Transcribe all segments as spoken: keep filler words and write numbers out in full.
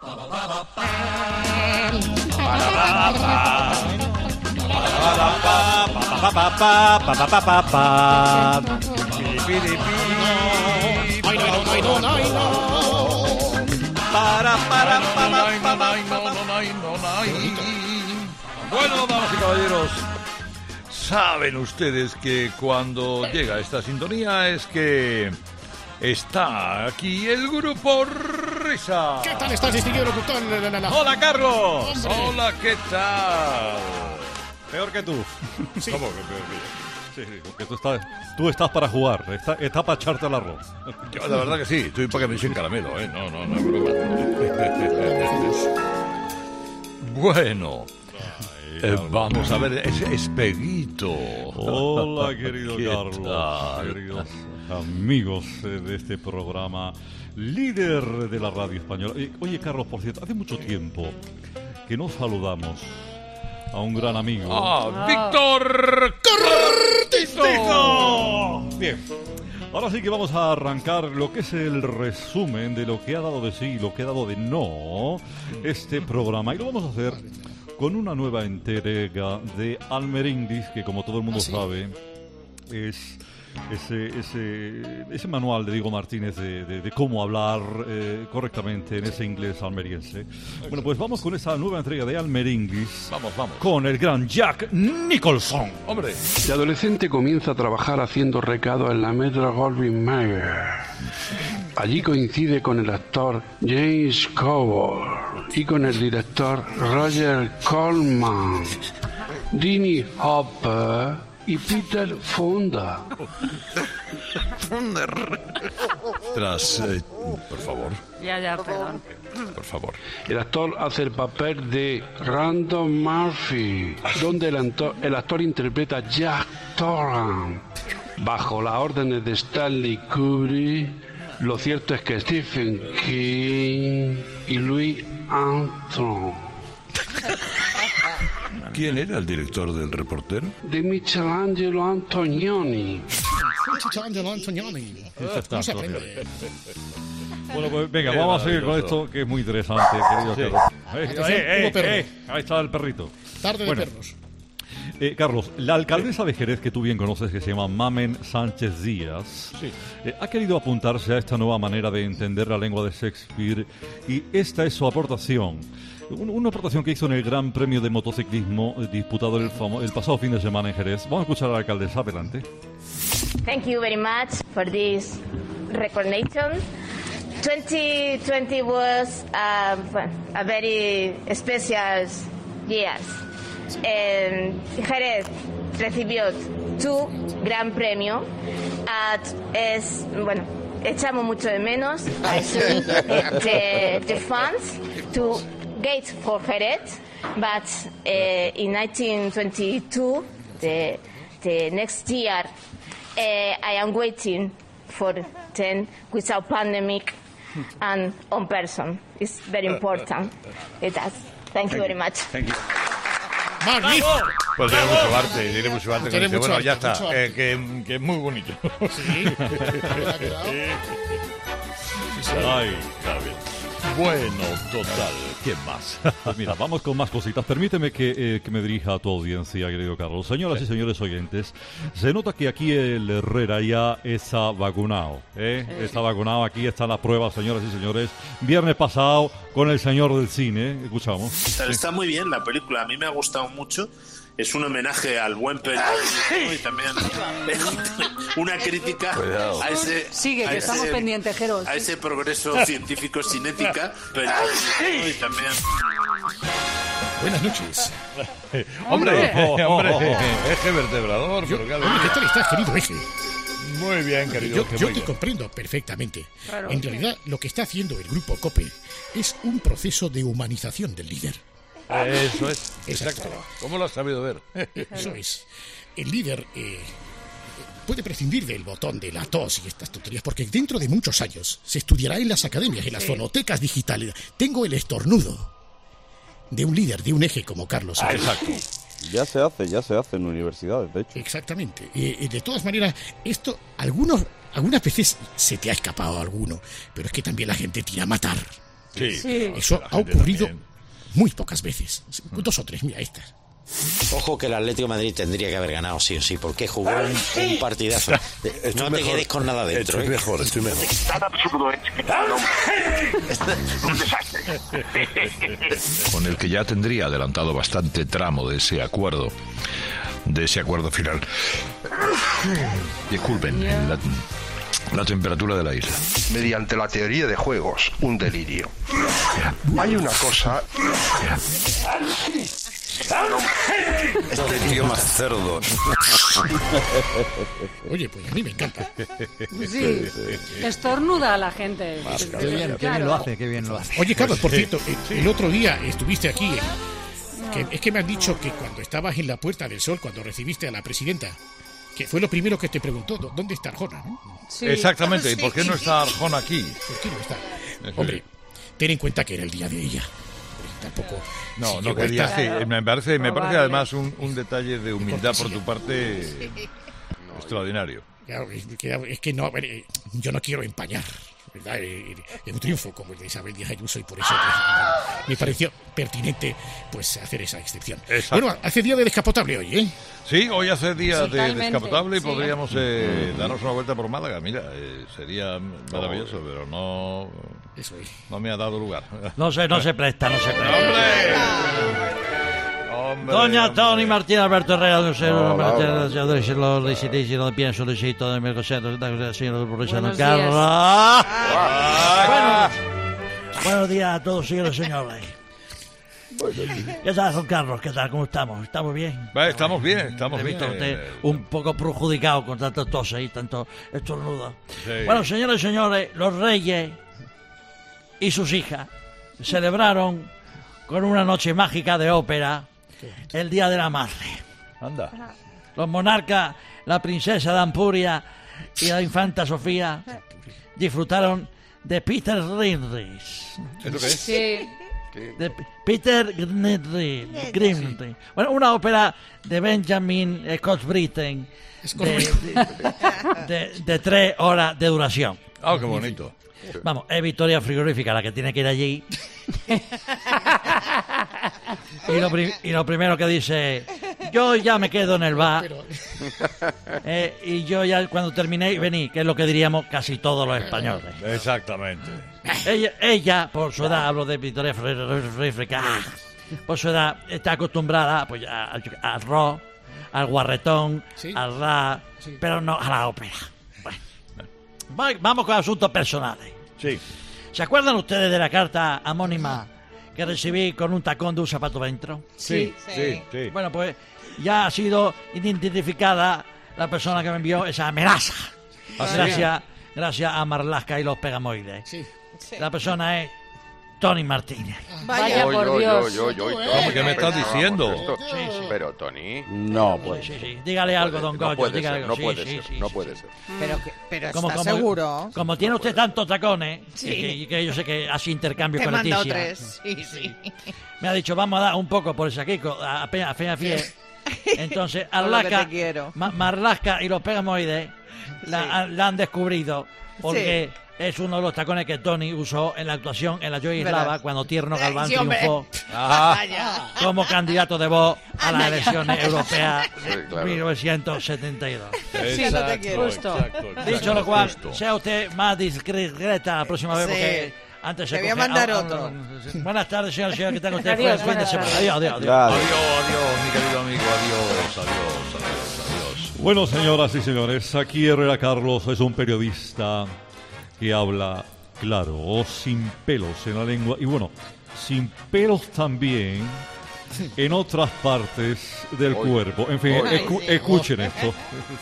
Bueno, damas y caballeros, saben ustedes que cuando llega esta sintonía es que está aquí el grupo Risa. ¿Qué tal estás, distinguido locutor? Hola, Carlos. Hombre. Hola, ¿qué tal? Peor que tú. Sí. ¿Cómo que peor que yo? Sí, sí, porque tú estás, tú estás para jugar, está, está para echarte el arroz. Yo, la verdad que sí, estoy para que me echen caramelo, ¿eh? No, no, no es broma. Bueno, eh, vamos a ver ese espeguito. Hola, querido ¿Qué Carlos, tal? queridos amigos eh, de este programa, líder de la radio española. Eh, Oye, Carlos, por cierto, hace mucho tiempo que no saludamos a un gran amigo. ¡Ah, Víctor ¡Cortizo! Bien. Ahora sí que vamos a arrancar lo que es el resumen de lo que ha dado de sí y lo que ha dado de no este programa. Y lo vamos a hacer con una nueva entrega de Almerindis, que como todo el mundo ¿Ah, sí? sabe, es ese, ese, ese manual de Diego Martínez de, de, de cómo hablar eh, correctamente en ese inglés almeriense. Bueno, pues vamos con esa nueva entrega de Almerindis. Vamos, vamos. Con el gran Jack Nicholson. Hombre, De adolescente comienza a trabajar haciendo recados en la Metro Goldwyn Mayer. Allí coincide con el actor James Coburn y con el director Roger Corman, Dennis Hopper y Peter Fonda. tras... eh, por favor, Ya, ya, perdón. por favor. El actor hace el papel de Randall Murphy, donde el actor, el actor interpreta a Jack Torrance. Bajo las órdenes de Stanley Kubrick, lo cierto es que Stephen King y Louis Armstrong. ¿Quién era el director del reportero? De Michelangelo Antonioni. Angelo Antonioni. No se aprende. Bueno, pues venga, Qué vamos a seguir con maravilloso. esto que es muy interesante, querido Sí. Carlos. Eh, Atención, eh, hubo eh, perro. eh, ahí está el perrito. Tarde de Bueno. perros. Eh, Carlos, la alcaldesa de Jerez, que tú bien conoces, que se llama Mamen Sánchez Díaz, Sí. eh, ha querido apuntarse a esta nueva manera de entender la lengua de Shakespeare y esta es su aportación. Un- Una aportación que hizo en el Gran Premio de Motociclismo eh, disputado el, famo- el pasado fin de semana en Jerez. Vamos a escuchar a la alcaldesa, adelante. Thank you very much for this recognition. twenty twenty was uh, well, a very special year. Um, Jerez recibió tu gran premio. At, es, bueno, echamos mucho de menos a the, the fans to gate for Jerez, but uh, in nineteen twenty-two, the, the next year, uh, I am waiting for ten without pandemic and on person. It's very important. It does. Thank you very much. ¡Magnífico! Pues tiene mucho arte, tiene mucho arte. Tiene que dice, mucho bueno, arte, ya mucho está, arte. eh, que, que es muy bonito. Sí. ¿Ha quedado? Ay, Está bien. Bueno, total, ¿qué más? pues mira, vamos con más cositas. Permíteme que, eh, que me dirija a tu audiencia, querido Carlos. Señoras y señores oyentes, se nota que aquí el Herrera ya está vacunado. ¿eh? Está vacunado, aquí están las pruebas, señoras y señores. Viernes pasado con el señor del cine, escuchamos. Está, está muy bien la película, a mí me ha gustado mucho. Es un homenaje al buen periodismo y también una crítica Cuidado. a ese, Sigue, a que ese- estamos pendientes, Jeros. a ese progreso científico sin ética, pero y también Buenas noches. Hombre, Hombre. hombre, eje vertebrador, pero claro. ¿Qué tal estás, querido eje? Muy bien, querido. Yo, que yo muy te bien. comprendo perfectamente. Claro. En realidad, lo que está haciendo el grupo COPE es un proceso de humanización del líder. Eso es, Exacto. exacto. ¿Cómo lo has sabido ver? Eso es. El líder eh, puede prescindir del botón de la tos y estas tonterías, porque dentro de muchos años se estudiará en las academias, en las fonotecas digitales. Tengo el estornudo de un líder, de un eje como Carlos. Ah, exacto. Ya se hace, ya se hace en universidades, de hecho. Exactamente. Eh, eh, de todas maneras, esto, algunos, algunas veces se te ha escapado alguno, pero es que también la gente tira a matar. Sí. Sí. Eso La ha gente ocurrido también. muy pocas veces. Dos o tres, mira esta. Ojo que el Atlético de Madrid tendría que haber ganado, sí o sí, porque jugó un, un partidazo. No te quedes con nada dentro. Estoy ¿eh? mejor, estoy mejor. Tan absurdo es que no, es un desastre. Con el que ya tendría adelantado bastante tramo de ese acuerdo, de ese acuerdo final. Disculpen, la, la temperatura de la isla. Mediante la teoría de juegos, un delirio. Hay una cosa... Este tío más cerdo. Oye, pues a mí me encanta. Sí. Estornuda a la gente. Qué bien, qué bien lo hace, qué bien lo hace. Oye, Carlos, por cierto, el, el otro día estuviste aquí. eh, que, es que me han dicho que cuando estabas en la Puerta del Sol, cuando recibiste a la presidenta, que fue lo primero que te preguntó, ¿dó- ¿dónde está Arjona? ¿no? Sí. Exactamente. ¿Y por qué no está Arjona aquí? ¿Por qué no está? Hombre, ten en cuenta que era el día de ella. Tampoco. No, si no llegó quería. esta- Sí, me parece, me parece Probable. además un, un detalle de humildad por tu parte extraordinario. Claro, es que, es que no, a ver, eh, yo no quiero empañar, ¿verdad? Eh, eh, un triunfo como el de Isabel Díaz Ayuso y por eso pues, me pareció pertinente pues hacer esa excepción. Exacto. Bueno, hace día de descapotable hoy, ¿eh? Sí, hoy hace día de Totalmente, descapotable y sí. podríamos eh, darnos una vuelta por Málaga. Mira, eh, sería maravilloso, pero no, Eso es. no me ha dado lugar. No se, no se presta, no se presta. ¡Hombre! Doña hombre. Tony Martín Alberto Herrera, no sé, Hola, no hola. sé, no sé, no sé, no lo pienso, no sé, todo me consiento, señor Borrisano Buenos Carlos. Ah, Buenos, buenos días a todos, señores y señores. ¿Qué tal, Juan Carlos? ¿Qué tal? ¿Cómo estamos? ¿Estamos bien? Va, estamos bien, estamos He bien. visto usted un poco perjudicado con tanto tos y tanto estornudo. Sí. Bueno, señores y señores, los reyes y sus hijas celebraron con una noche mágica de ópera el Día de la Madre. Anda. Los monarcas, la princesa de Ampuria y la infanta Sofía disfrutaron de Peter Grimrich. ¿Eso qué es? Sí. De P- Peter Grimrich. Grimrich. Bueno, una ópera de Benjamin Scott Britten de, de, de- de tres horas de duración. Ah, qué bonito. Vamos, es Victoria Frigorífica la que tiene que ir allí. Y lo, pri- y lo primero que dice, yo ya me quedo en el bar. eh, y yo ya cuando terminé vení, que es lo que diríamos casi todos los españoles. Exactamente. Ella, ella por su edad, hablo de Victoria Frigorífica, por su edad está acostumbrada pues, a- a- al rock, al guarretón, Sí. al rap, Sí. pero no a la ópera. Bueno, va- vamos con asuntos personales. Sí. ¿Se acuerdan ustedes de la carta anónima que recibí con un tacón de un zapato dentro? Sí, sí, sí. Bueno, pues ya ha sido identificada la persona que me envió esa amenaza. ¿Ah, sí? Gracias, gracias a Marlaska y los pegamoides. Sí. La persona es Tony Martínez. Vaya Oy, por oy, Dios. oy, oy, oy, ¿Cómo que me Tony, estás diciendo? esto- Sí, sí. Pero, Tony... No, pues. Sí, sí. Dígale algo, don no Goyo. puede dígale ser, algo. no Sí, puede sí, ser, sí, no sí, puede sí. ser. Pero, que- pero Como, ¿estás como- seguro? Como tiene usted tantos tacones, Sí. y que, y que yo sé que hace intercambio Te he con mandado Leticia, tres. Sí, sí. me ha dicho, vamos a dar un poco por ese aquí, a, a, fe a fe a pie. Entonces, Con lo que Arlasca, te quiero. Ma- Marlaska y los pegamoides la, Sí. a- la han descubrido porque es uno de los tacones que Tony usó en la actuación en la Yugoslava ¿Verdad? cuando Tierno Galván Sí, hombre. triunfó Vaya. como candidato de voz a las elecciones europeas Sí, claro. mil novecientos setenta y dos. Sí, no te quiero. Justo. Dicho lo cual, sea usted más discreta la próxima vez Sí. porque antes se Te voy a coge- mandar ah, ah, otro. ah, Buenas tardes, señor, señor, que tenga usted Adiós, buen fin de buenas semana. tardes. Adiós, adiós, adiós. Claro. Adiós, adiós, mi querido amigo. Adiós, adiós, adiós, adiós. Bueno, señoras y señores, aquí Herrera Carlos es un periodista que habla claro, o sin pelos en la lengua, y bueno, sin pelos también en otras partes del Oy. cuerpo. En fin, Oy. escu- Ay, sí. escuchen esto.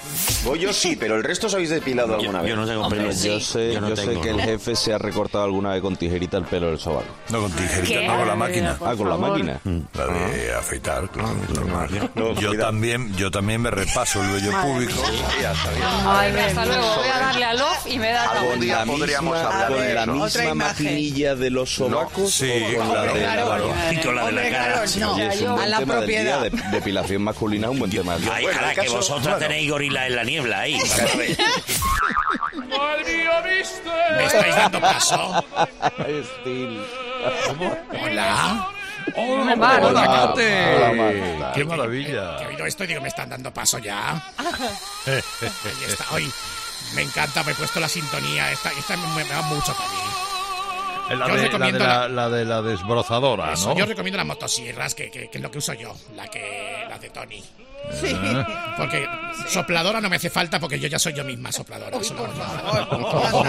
Yo sí, pero el resto os habéis depilado alguna vez. Yo no tengo Hombre, pelo. sí. Yo sé, Yo no yo tengo, sé que ¿no? el jefe se ha recortado alguna vez con tijerita el pelo del sobaco. No con tijerita, ¿Qué? no con la máquina. Por Ah, con la favor. máquina. La de afeitar, claro, es normal. No, Yo cuidado. también, yo también me repaso el vello público. Ya está bien. Ay, hasta luego. Voy a darle a love y me da la Algún día la podríamos misma, hablar con de la eso. misma Otra imagen. maquinilla de los sobacos sí, o con la de claro, la barba. Y con la de la Hombre, cara. claro, no. Oye, es un a buen la tema del día. propiedad. De, depilación masculina es un buen tema del día. Ay, Bueno, cara, el que caso- vosotras bueno. tenéis gorila en la niebla ahí. ¿sabes? ¿Me estáis dando paso? Estil. Hola. Hola, Mar. hola, Cate. Hola, Mar. Qué maravilla. Que he oído esto y digo, me están dando paso ya. Ahí está. Hoy me encanta, me he puesto la sintonía. Esta, esta me, me va mucho para mí. La Yo os de, la, de recomiendo la, la- la de la desbrozadora, Eso, ¿no? yo recomiendo las motosierras, que, que, que es lo que uso yo, la que la de Tony. Sí. Porque sopladora no me hace falta porque yo ya soy yo misma sopladora. Uy, solo- por favor.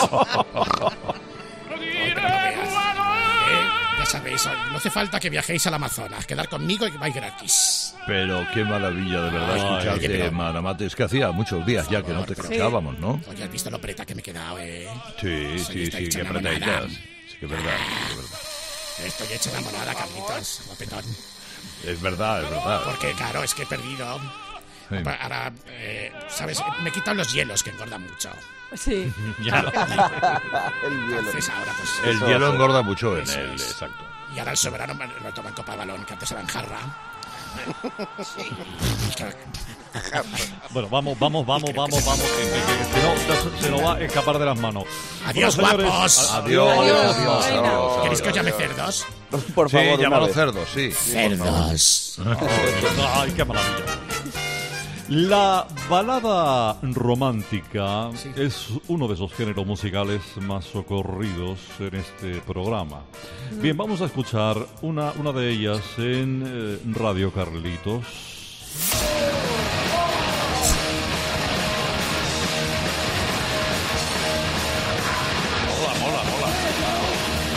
Ay, que no veas. Eh, ya sabéis, no hace falta que viajéis al Amazonas, quedar conmigo y vais gratis. Pero qué maravilla, de verdad, Ay, escucharte, oye, pero- Maramate. Es que hacía muchos días ya que no te escuchábamos, ¿no? Oye, ¿has visto lo preta que me he quedado, eh? Sí, Soy sí, esta sí, hecha que enamorada. apretaditas. Sí, que es verdad, sí, que es verdad. Estoy hecha enamorada, Carlitos, guapetón. Es verdad, es verdad. Porque, claro, es que he perdido. Sí. Ahora, eh, ¿sabes? Me quitan los hielos, que engordan mucho. Sí. Ya. El hielo. Entonces ahora, pues... El Eso, hielo eso. engorda mucho en Eso él, es. exacto. Y ahora el soberano me lo toma en copa de balón, que antes era en jarra. Bueno, vamos, vamos, vamos, vamos, vamos. Que, que- que si no, se, se nos va a escapar de las manos. Adiós, Bueno, señores, guapos. Adiós, Adiós, adiós, reina. adiós. ¿Queréis que os llame adiós. cerdos? Por Sí, favor, una llámalo vez. cerdo, sí. Cerdos. Ay, qué maravilla. La balada romántica es uno de esos géneros musicales más socorridos en este programa. Bien, vamos a escuchar una, una de ellas en eh, Radio Carlitos. Mola, mola, mola.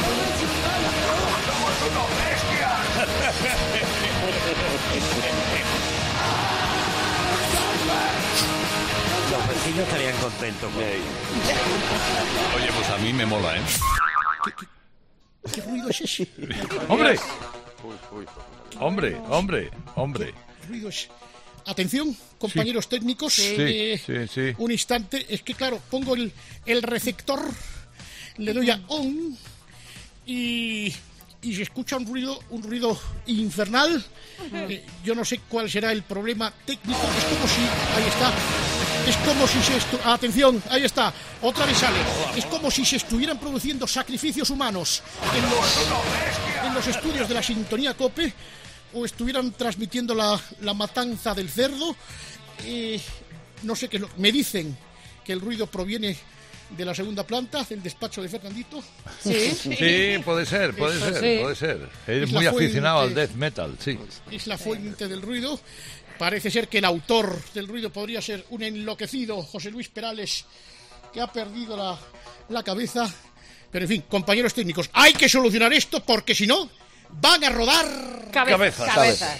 Los vecinos estarían contentos con ello. Oye, pues a mí me mola, ¿eh? ¿Qué ruido es ese? ¡Hombre! Hombre, hombre, hombre. ¿Qué ruido es? Atención, compañeros técnicos. Sí, eh, sí, sí. Un instante. Es que, claro, pongo el, el receptor, le doy a on y, y se escucha un ruido, un ruido infernal. Eh, yo no sé cuál será el problema técnico. Es como si... Ahí está. Es como si se... estu- Atención, ahí está. Otra vez sale. Es como si se estuvieran produciendo sacrificios humanos en los, en los estudios de la Sintonía COPE, o estuvieran transmitiendo la, la matanza del cerdo. Eh, no sé qué es lo... Me dicen que el ruido proviene de la segunda planta, del despacho de Fernandito. Sí. Sí, puede ser, puede Eso ser, sí. puede ser. Eres Es la muy aficionado al fuente. death metal, sí. Es la fuente del ruido. Parece ser que el autor del ruido podría ser un enloquecido José Luis Perales, que ha perdido la, la cabeza. Pero en fin, compañeros técnicos, hay que solucionar esto porque si no, van a rodar... Cabezas. Cabezas.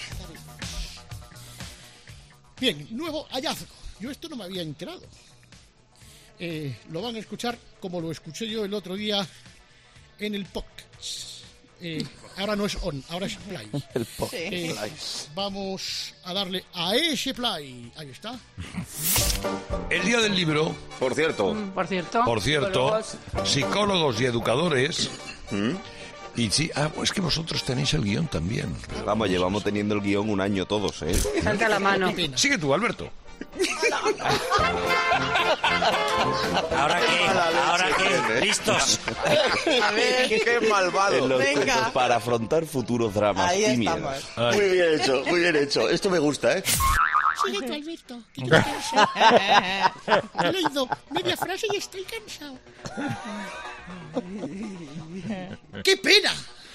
Bien, nuevo hallazgo. Yo esto no me había enterado. Eh, lo van a escuchar como lo escuché yo el otro día en el podcast. Eh, ahora no es on, ahora es play. El po- Eh, vamos a darle a ese play. Ahí está. El día del libro, Por cierto, Por cierto. por cierto, psicólogos. psicólogos y educadores. Y sí, ah, pues que vosotros tenéis el guión también. vamos, llevamos teniendo el guión un año todos, ¿eh? Salta la mano. Qué pena. Sigue tú, Alberto. ¿Ahora qué? ¿Ahora qué? ¿Listos? A ver, ¡Qué malvado! En los- Venga. Para afrontar futuros dramas ahí y estamos. miedos. Ay. Muy bien hecho, muy bien hecho. Esto me gusta, ¿eh? Sigue tú, Alberto, que yo canso. He leído media frase y estoy cansado. ¡Qué pena!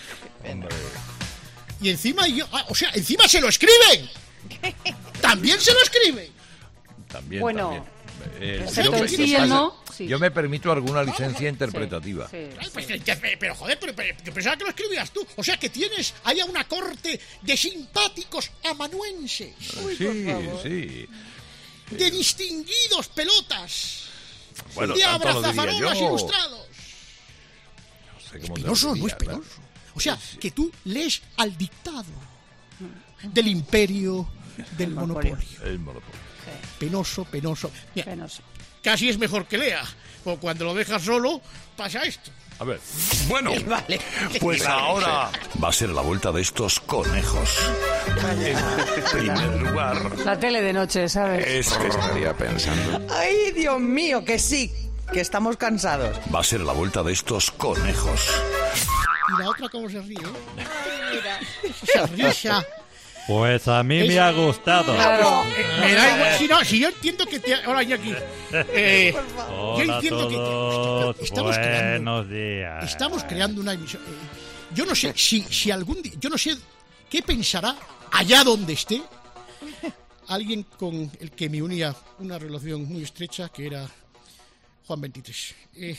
Y encima yo... ah, o sea, encima se lo escriben. También se lo escriben. También, Bueno, también. Eh, excepto yo, el me, sí y el no, sí. yo me permito alguna licencia interpretativa. Sí. Ay, pues, que- que- pero joder, pero, pero yo pensaba que lo escribías tú. O sea, que tienes ahí a una corte de simpáticos amanuenses, Sí, sí. de distinguidos pelotas, Bueno, de tanto lo diría abrazafarolas yo. ilustrados. No sé cómo te lo Penoso, no diría, es penoso. O sea, que tú lees al dictado del imperio del monopolio. El monopolio. Penoso, penoso. Mira, Penoso. casi es mejor que lea. O cuando lo dejas solo, pasa esto. A ver. Bueno, Vale. pues ahora va a ser la vuelta de estos conejos. En primer lugar, La tele de noche, ¿sabes? es que estaría pensando. Ay, Dios mío, que sí, que estamos cansados. Va a ser la vuelta de estos conejos. ¿Y la otra cómo se ríe? Esa risa. Pues a mí me Es- ha gustado. Claro. Eh, me da igual. Si no, si yo entiendo que te... Hola, Iñaki. Eh, yo Hola a entiendo que te- todos. estamos creando... Buenos días. Estamos creando una emisión. eh, yo no sé si, si algún día. Yo no sé qué pensará allá donde esté alguien con el que me unía una relación muy estrecha, que era Juan veintitrés. Eh,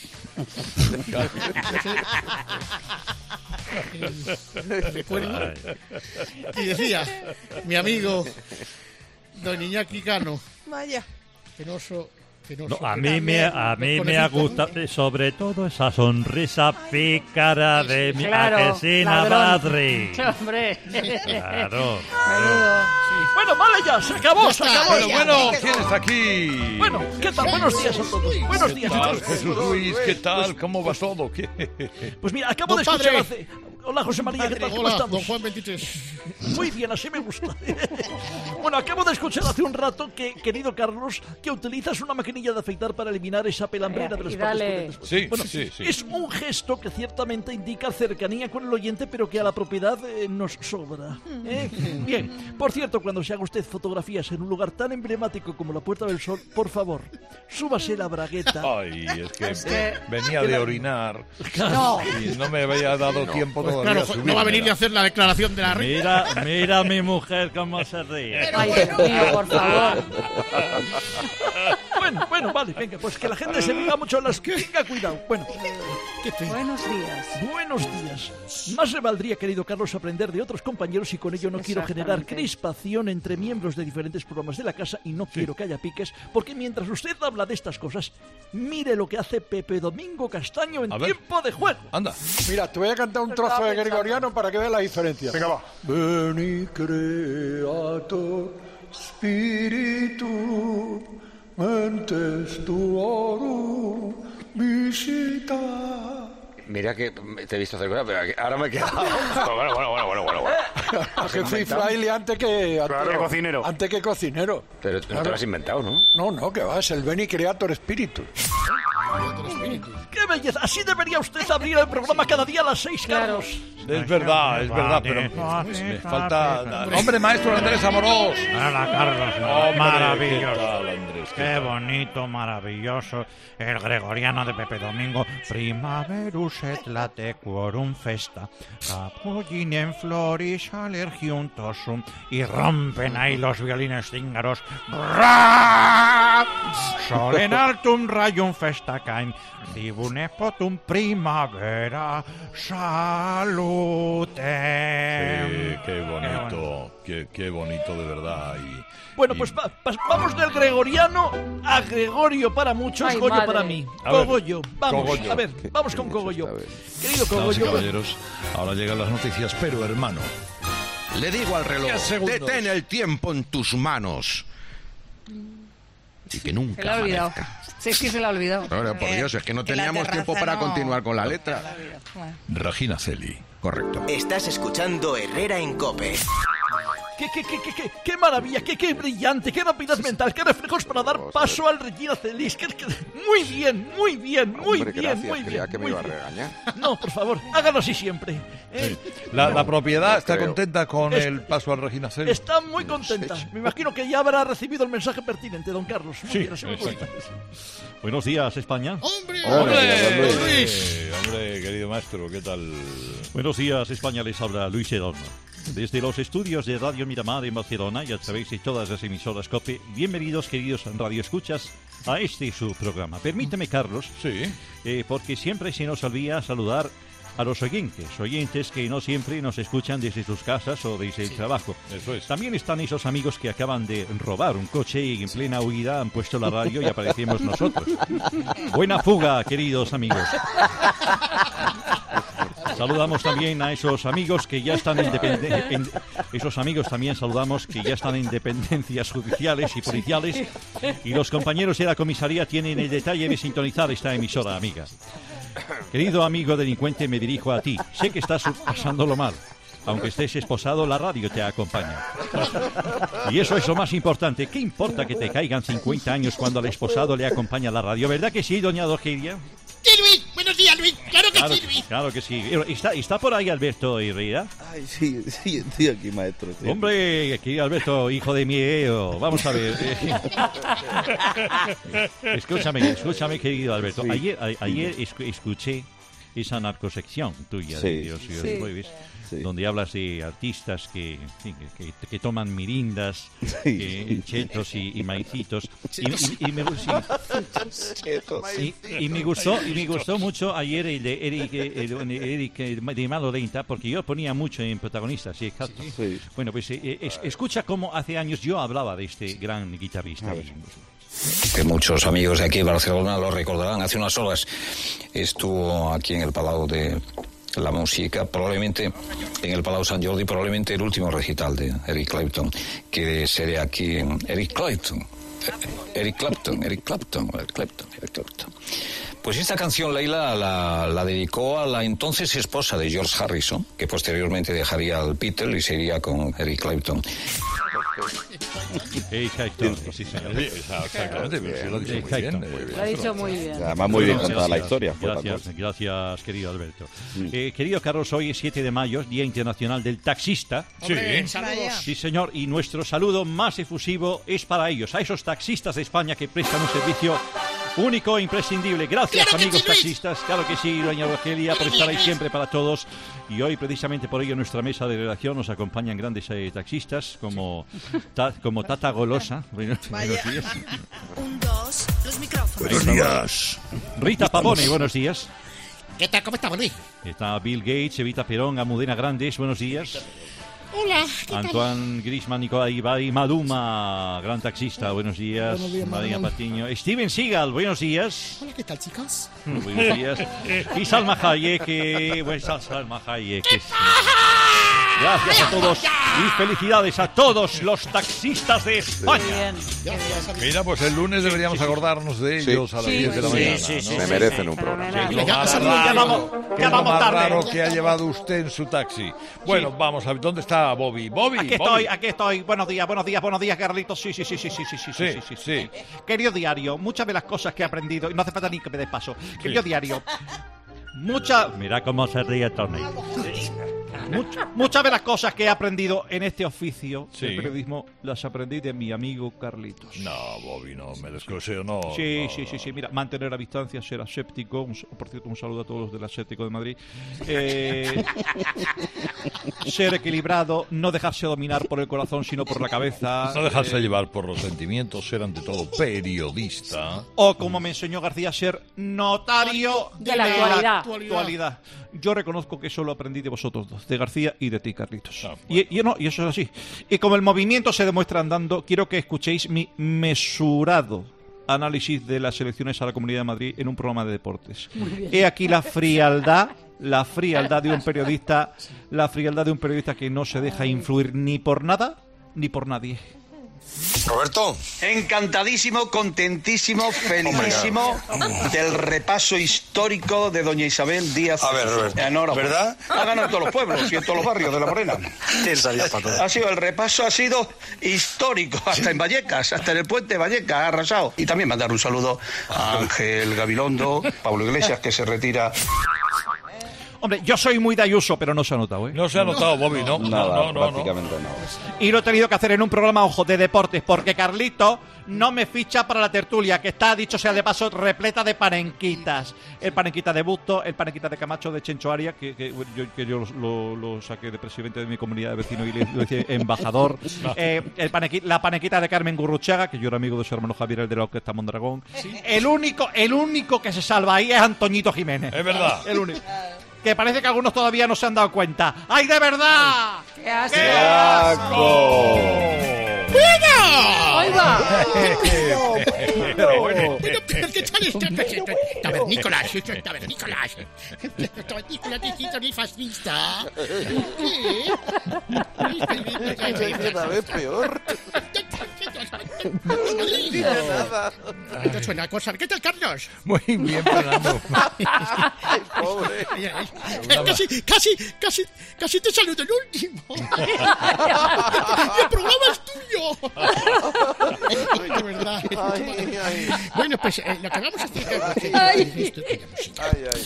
eh, recuerdo. Y decía mi amigo Don Iñaki Cano, Vaya. penoso. No, penoso a mí me, a mí me ha gustado, sobre todo esa sonrisa pícara de mi Claro, asesina ladrón. madre. Hombre. Claro. Menudo. Bueno, vale, ya, se acabó, se acabó. Bueno, bueno, ¿quién está aquí? Bueno, ¿qué tal? Buenos días a todos. Buenos ¿Qué días. tal, chicos. Jesús Luis? ¿Qué tal? ¿Cómo va todo? ¿Qué? Pues mira, acabo de Don escuchar padre. hace... Hola, José María, ¿qué tal? ¿Cómo Hola, estamos? don Juan veintitrés. Muy bien, así me gusta. Bueno, acabo de escuchar hace un rato que, querido Carlos, que utilizas una maquinilla de afeitar para eliminar esa pelambrera de las Y partes dale. potentes. Sí, Bueno, sí, sí. es un gesto que ciertamente indica cercanía con el oyente, pero que a la propiedad eh, nos sobra. ¿eh? Bien, por cierto, cuando se haga usted fotografías en un lugar tan emblemático como la Puerta del Sol, por favor, súbase la bragueta. Ay, es que, Es que- venía de orinar No. y no me había dado tiempo Pues todavía claro, a no va a venir subírmela. ni a hacer la declaración de la renta. Mira, mira a mi mujer cómo se ríe. Ay, Dios mío, por favor. Bueno, bueno, vale, venga, pues que la gente se diga mucho las... Tenga cuidado. Bueno, Buenos días. buenos días. Más le valdría, querido Carlos, aprender de otros compañeros y con ello no quiero generar Exactamente. crispación entre miembros de diferentes programas de la casa y no quiero que haya piques, porque mientras usted habla de estas cosas, mire lo que hace Pepe Domingo Castaño en A ver. tiempo de juego. Anda. Mira, te voy a cantar un trozo de gregoriano para que veas la diferencia. Venga, va. Veni creator spiritu mentes tuorum visita. Mira que te he visto hacer cosas, pero ahora me he quedado. Bueno, bueno, bueno, bueno, bueno. Que fui fraile antes que... Antes, Claro, cocinero. Antes que cocinero. Pero no te lo has inventado, ¿no? No, no, que va, es el Veni creator spiritus. ¡Qué belleza! Así debería usted abrir el programa cada día a las seis, Claro. Carlos. Es verdad, es verdad, pero me falta... Hombre, maestro Andrés Amorós. Hola, Carlos. Hombre, Maravilloso. ¿qué tal, Andrés? ¿Qué Qué tal? bonito, maravilloso. El gregoriano de Pepe Domingo. Primaverus et late quorum festa. Capulline floris allergiuntosum. Y rompen ahí los violines cíngaros. Bra! Solen altum rayum festa caen. Tribune potum primavera salute. Sí, qué bonito, qué, qué bonito de verdad. Y, Bueno, y- pues va- va- vamos del gregoriano a Gregorio para muchos, Ay, Goyo madre. para mí. A ver, Cogollo, vamos, Cogollo. a ver, vamos con Cogollo. Querido Damas y Cogollo, caballeros, ahora llegan las noticias, pero hermano, le digo al reloj, Diez segundos. detén el tiempo en tus manos. Y que nunca Se le ha olvidado. amanezca. Sí, es que se le ha olvidado. Ahora, por Dios, es que no que la teníamos terraza tiempo para no- continuar con la letra. Bueno. Regina Celi. Correcto. Estás escuchando Herrera en COPE. qué, qué, qué, qué, qué, qué maravilla, qué, qué brillante, qué rapidez mental, qué reflejos para dar paso al Regina Celis. Que, que- muy bien, muy bien, muy Hombre, bien, gracias, muy creía bien. que me muy iba a bien. regañar. No, por favor, hágalo así siempre. ¿eh? La, No, la propiedad no está creo. contenta con Es- el paso al Regina Celi. Está muy contenta. Me imagino que ya habrá recibido el mensaje pertinente, don Carlos. Muy Sí, bien, así me gusta. exacto. Buenos días, España. ¡Hombre! ¡Hombre! ¡Hombre! Luis! Hombre, querido maestro, ¿qué tal? Buenos días, España, les habla Luis Edorno. Desde los estudios de Radio Miramar en Barcelona y a través de todas las emisoras COPE, bienvenidos, queridos radioescuchas, a este su programa. Permíteme, Carlos, Sí. eh, porque siempre se nos olvida saludar a los oyentes, oyentes que no siempre nos escuchan desde sus casas o desde el trabajo. Eso es. También están esos amigos que acaban de robar un coche y en plena huida han puesto la radio y aparecemos nosotros. Buena fuga, queridos amigos. Saludamos también a esos amigos que ya están en, depende- en- esos amigos también saludamos que ya están en dependencias judiciales y policiales y los compañeros de la comisaría tienen el detalle de sintonizar esta emisora, amiga. Querido amigo delincuente, me dirijo a ti. Sé que estás pasándolo mal. Aunque estés esposado, la radio te acompaña. Y eso es lo más importante. ¿Qué importa que te caigan cincuenta años cuando al esposado le acompaña la radio? ¿Verdad que sí, doña Dogeria? Sí, Luis, buenos días, Luis. Claro que Claro, claro que sí. ¿Está, está por ahí Alberto Herrera? Ay, sí, sí, estoy aquí, maestro. Sí. Hombre, aquí Alberto, hijo de mío. Vamos a ver. escúchame, escúchame, querido Alberto. Sí. Ayer, a, ayer escuché esa narcosección tuya, sí. de Dios y sí. jueves, sí. donde hablas de artistas que, que, que, que toman mirindas, sí. que, chetos y, y maicitos. Y, y, y, me, sí. y, y me gustó y me gustó mucho ayer el de Eric, el, Eric de Malo Lenta, porque yo ponía mucho en protagonistas. ¿Sí? Sí. Bueno, pues eh, es, escucha cómo hace años yo hablaba de este gran guitarrista. Que muchos amigos de aquí de Barcelona lo recordarán. Hace unas horas estuvo aquí en el Palau de la Música, probablemente en el Palau Sant Jordi, probablemente el último recital de Eric Clapton, que sería aquí Eric Clapton. Eric Clapton, Eric Clapton, Eric Clapton, Eric Clapton. Pues esta canción Leila la, la dedicó a la entonces esposa de George Harrison, que posteriormente dejaría al Beatle y se iría con Eric Clapton. Eric Clapton, sí, señor. Exactamente, lo ha dicho muy bien. Lo ha dicho muy bien. Además, muy bien contada la historia. Gracias, gracias, querido Alberto. Mm. Eh, querido Carlos, hoy es siete de mayo, Día Internacional del Taxista. Sí. Saludos. Sí, señor, y nuestro saludo más efusivo es para ellos, a esos taxistas de España que prestan un servicio único e imprescindible. Gracias, claro, amigos taxistas. Claro que sí, doña Rogelia, por estar ahí siempre para todos. Y hoy, precisamente por ello, en nuestra mesa de redacción nos acompañan grandes eh, taxistas como, ta, como Tata Golosa. Buenos días. Un, dos, los micrófonos. Buenos días. Rita Pavone, buenos días. ¿Qué tal? ¿Cómo estamos, Luis? Está Bill Gates, Evita Perón, Almudena Grandes, buenos días. Hola, ¿qué Antoine tal? Griezmann, Nicolai Ibai, Maluma, gran taxista, buenos días. Buenos días, María Maluma. Patiño. Steven Seagal, buenos días. Hola, ¿qué tal, chicos? Buenos días. Y Salma Hayek, que... Bueno, Salma Hayek. Que... Gracias a todos y felicidades a todos los taxistas de España. Mira, pues el lunes deberíamos acordarnos de ellos sí. a las sí, diez de la sí, mañana. Sí, sí, ¿no? Me merecen un programa. Sí, lo más raro, ya vamos, ya vamos lo más tarde. raro que ha llevado usted en su taxi. Bueno, sí. vamos a ver, ¿dónde está Bobby? Bobby, Aquí Bobby. estoy, aquí estoy. Buenos días, buenos días, buenos días, Carlitos. Sí, sí, sí, sí, sí, sí, sí, sí, sí, sí, sí. Querido diario, muchas de las cosas que he aprendido, y no hace falta ni que me des paso. Querido sí. diario, muchas... Mira cómo se ríe Tony. Much, muchas de las cosas que he aprendido en este oficio sí. del periodismo las aprendí de mi amigo Carlitos. No, Bobby, no, me descoseo, no. Sí, no, sí, sí, sí. Mira, mantener a distancia, ser aséptico. Un, por cierto, un saludo a todos los del Aséptico de Madrid. Eh, ser equilibrado, no dejarse dominar por el corazón, sino por la cabeza. No dejarse eh, llevar por los sentimientos, ser ante todo periodista. O, como me enseñó García, ser notario de la actualidad. actualidad. Yo reconozco que eso lo aprendí de vosotros dos, de García y de ti, Carlitos. Ah, bueno. y, y, no, y eso es así. Y como el movimiento se demuestra andando, quiero que escuchéis mi mesurado análisis de las elecciones a la Comunidad de Madrid en un programa de deportes. He aquí la frialdad, la frialdad de un periodista, la frialdad de un periodista que no se deja influir ni por nada ni por nadie. Roberto. Encantadísimo, contentísimo, felicísimo del repaso histórico de doña Isabel Díaz. A ver, Roberto, Enhorabuena. ¿verdad? Ha ganado en todos los pueblos y en todos los barrios de La Morena. Ha sido, el repaso ha sido histórico, hasta en Vallecas, hasta en el puente de Vallecas, ha arrasado. Y también mandar un saludo a Ángel Gabilondo, Pablo Iglesias, que se retira. Hombre, yo soy muy de Ayuso, pero no se ha notado, ¿eh? No se ha notado, Bobby, ¿no? Nada, no, no, prácticamente no. no. Y lo he tenido que hacer en un programa, ojo, de deportes, porque Carlito no me ficha para la tertulia, que está, dicho sea de paso, repleta de panenquitas. El panenquita de Busto, el panenquita de Camacho, de Chencho Aria, que, que yo, que yo lo, lo saqué de presidente de mi comunidad de vecinos y lo hice embajador. eh, el panequita, la panenquita de Carmen Gurruchaga, que yo era amigo de su hermano Javier, el de la Orquesta Mondragón. ¿Sí? El único, el único que se salva ahí es Antoñito Jiménez. Es verdad. El único. Que parece que algunos todavía no se han dado cuenta. ¡Ay, de verdad! ¡Qué asco! ¡Qué asco! ¡Bueno! ¡Ahí va! Pero bueno. Bueno, ¿qué tal está? Tabernícolas, tabernícolas. Tabernícolas, dijiste, mi fascista. Cada vez peor. Madrid. Entonces, una cosa. ¿Qué tal, Carlos? Muy bien, Fernando. Pobre. Casi, casi, casi, casi te saludo el último. El programa es tuyo. De verdad. Ay, ay. Bueno, pues eh, lo que vamos a hacer... Carlos, Ay. esto, esto, esto, Ay, ay.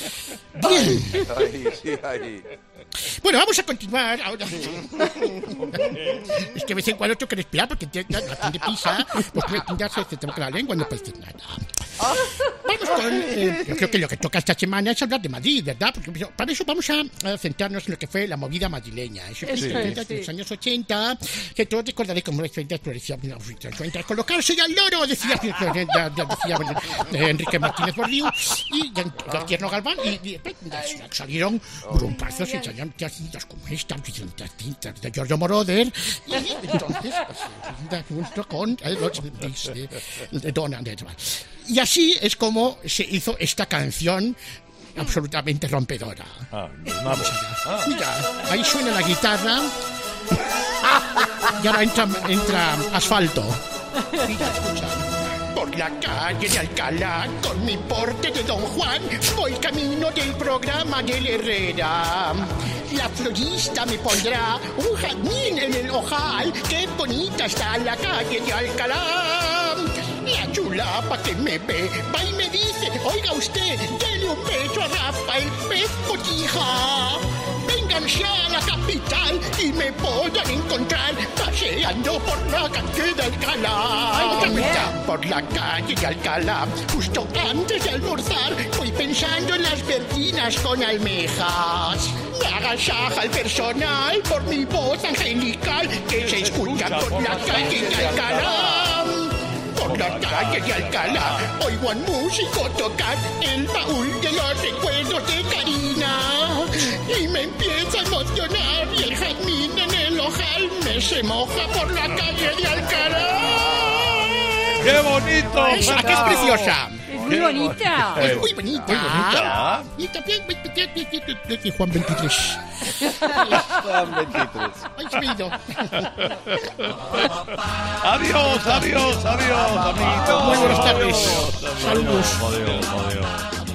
Bien. Ay, sí, ay. Bueno, vamos a continuar ahora. Es que de vez en cuando tengo que respirar porque te da bastante prisa. Pues puede pintarse, se te toca la lengua, no puedes decir nada. Vamos con... Eh, yo creo que lo que toca esta semana es hablar de Madrid, ¿verdad? Porque para eso vamos a, a centrarnos en lo que fue la movida madrileña. Eso que Sí, fue sí. en los años ochenta, que todos recordaréis como los ochenta florecía, ochenta, colocarse ya al loro, decía, decía, decía eh, Enrique Martínez Borriu y Tierno Galván, y, y salieron grumpazos y salían tintas como esta, tintas de Giorgio Moroder, y entonces, pues, junto con eh, los de, de Donna de, y así es como se hizo esta canción absolutamente rompedora. Ah, Vamos allá. Mira, ahí suena la guitarra y ahora entra, entra asfalto. Mira, escucha. Por la calle de Alcalá, con mi porte de Don Juan, voy camino del programa del Herrera. La florista me pondrá un jazmín en el ojal, qué bonita está la calle de Alcalá. La chulapa que me ve va y me dice, oiga usted, dele un beso a Rafael Pez Botija. Vénganse a la capital y me podrán encontrar paseando por la calle de Alcalá. Ay, qué bien. Por la calle de Alcalá, justo antes de almorzar, voy pensando en las verdinas con almejas. Me agasaja el personal por mi voz angelical que se escucha por la calle de Alcalá. Por la calle de Alcalá oigo a un músico tocar el baúl de los recuerdos de Karina y me empieza a emocionar y el jazmín en el ojal me se moja por la calle de Alcalá. ¡Qué bonito! Es, ¿a qué es preciosa? Es muy bonita. Es muy bonita. Muy bonita. Y también Juan veintitrés. Juan veintitrés. Ay, se me ha ido. Adiós, adiós, adiós, amiguitos. Muy buenas tardes. Adiós, Saludos. adiós, adiós.